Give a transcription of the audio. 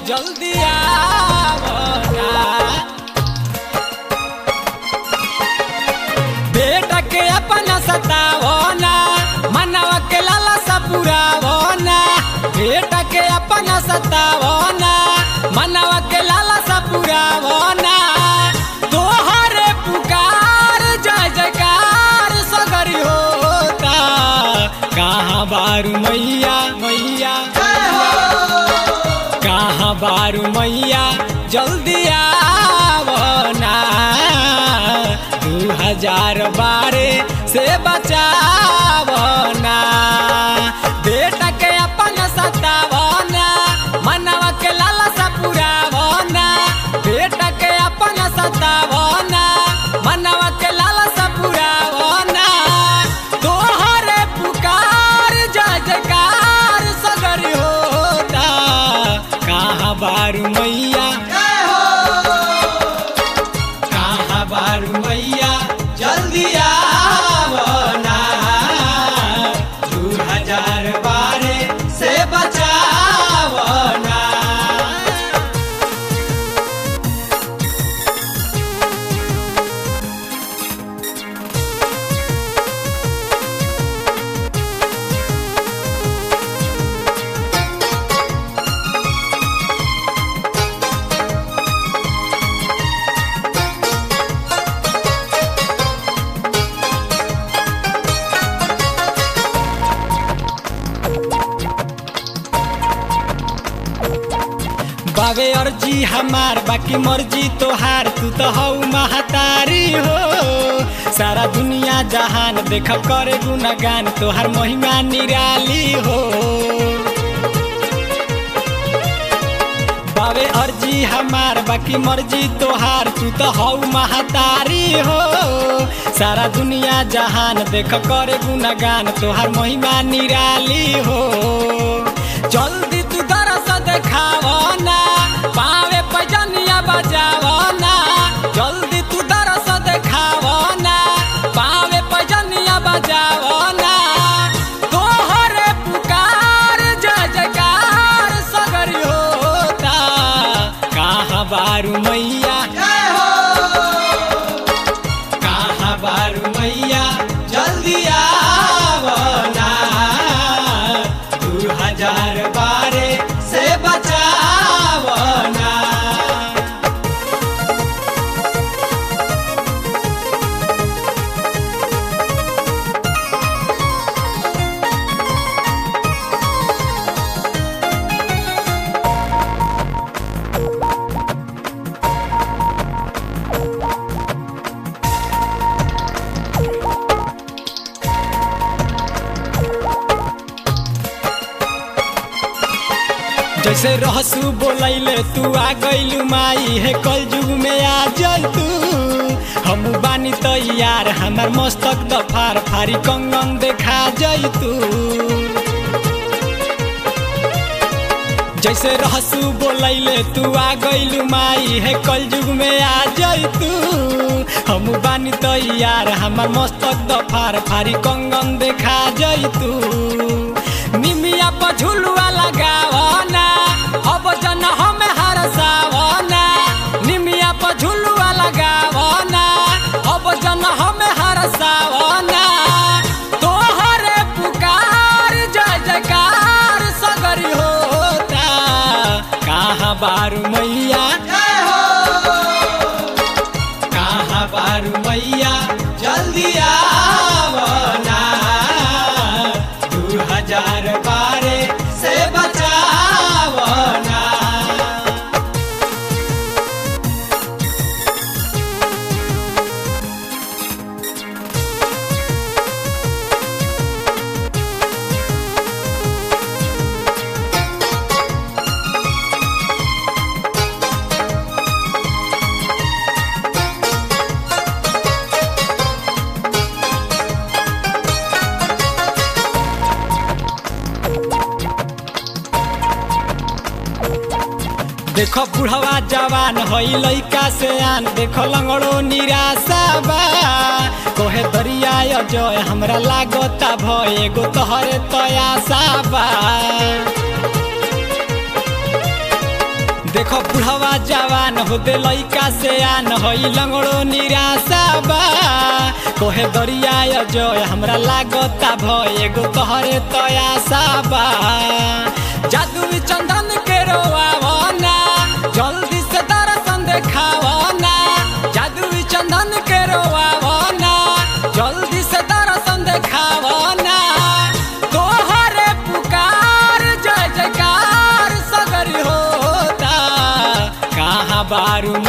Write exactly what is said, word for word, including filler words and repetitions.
जल्दी आवना। बेटा के अपना सतावना, मनवा के लालसा पुरावना। बेटा के अपना सतावना, मनवा के लालसा पुरावना। तोहरे पुकार जय जयकार सगरी होता। कहाँ बारू मैया मैया, कहाँ बारू मैया जल्दी आवना। दू हजार बारह से बचावना। बेटा के अपना सतावना, मनवा के लालसा पुरावना। बेटा के अपना सतावना, मनवा के लालसा पुरावना। तोहरे पुकार जय जयकार सगरी होता। कहाँ बारू मैया, कहाँ बारू मैया जल्दी आवना। दू हजार बारह से बचावना। बावे अर्जी हमार बाकी मर्जी तोहार। तू तो हऊ महतारी हो, सारा दुनिया जहान देख करे गुणगान। तोहार महिमा निराली हो। बावे अर्जी हमार बाकी मर्जी तोहार। तू तो हऊ महतारी हो, सारा दुनिया जहान देख करे गुणगान। तोहार महिमा निराली हो। जल्दी तू दरस देखावना, पावे पैजनिया बजावना। जल्दी तू दरस देखावना, पावे पैजनिया बजावना। तोहरे पुकार जय जयकार सगरी होता। कहाँ बारू मैया, कहाँ बारू मैया जल्दी आवना। दू हजार बारह से बचावना। जैसे रहसू बोलैले तू आ गइलू माई है। कल युग में आ जल तू, हम बानी तैयार। हमार मस्तक दफार फारी कंगन देखा जई तू। जैसे रहसू बोलैले तू आ गइलू माई है। कल युग में आ जई तू, हम बानी तैयार। हमार मस्तक दफार फारी कंगन देखा जई तू। निमिया पर झुलुआ लगावना, अब जन हमें हरसावना। निमिया पर झुलुआ लगावना, अब जन हमें हरसावना। तोहरे पुकार जय जयकार सगरी होता। कहाँ बारू मैया, कहाँ बारू मैया जल्दी आवना। दू हजार बारह से बचावना। देखो बुढ़वा जवान हई लइका से आन। देखो लंगड़ो निराशा बा, कोहे दरिया अजय हमरा लागता भय। एगो तोहरे तयासा बा। देखो बुढ़वा जवान हो दे लइका से आन हई लंगड़ो निराशा बा कोहे दरिया जय हमरा लागता भय एगो तोहरे तयासा बा जादू चंदन के रोआवना जल्दी से दर्शन देखावना जादू चंदन के रोआवना जल्दी से दर्शन देखावना तोहरे पुकार जय जयकार सगरी होता कहाँ बारू